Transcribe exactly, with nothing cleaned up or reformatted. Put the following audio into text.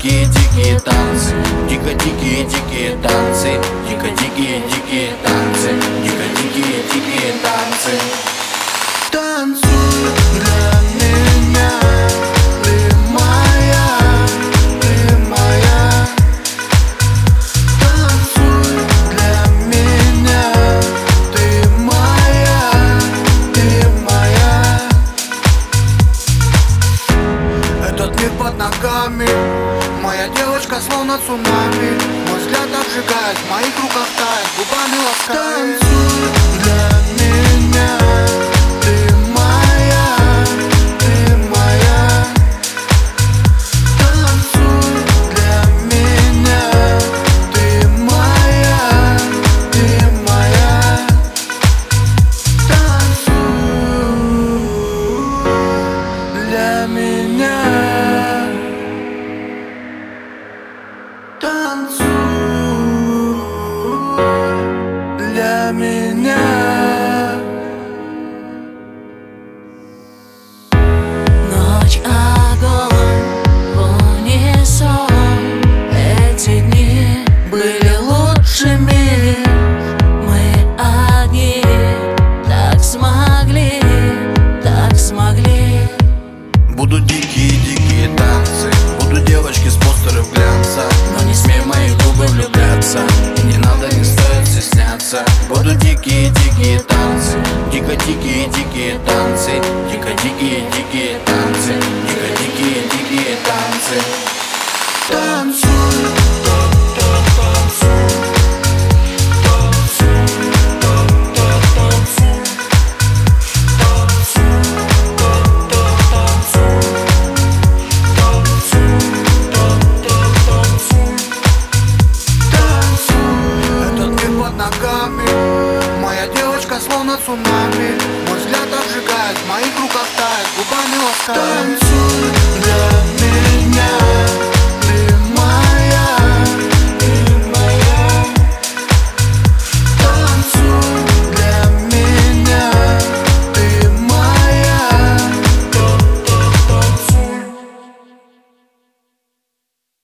дикие-дикие танцы, дико-дикие-дикие танцы, дико-дикие-дикие танцы, дико-дикие-дикие танцы. Танцуй для меня, ты моя, ты моя. Танцуй для меня, ты моя, ты моя. Этот мир под ногами, моя девочка словно цунами. Мой взгляд обжигает, в моих руках тает, губами ласкает. Танцуй для меня, ты моя, ты моя. Танцуй для меня, ты моя, ты моя. Танцуй для меня. Танцуй для меня.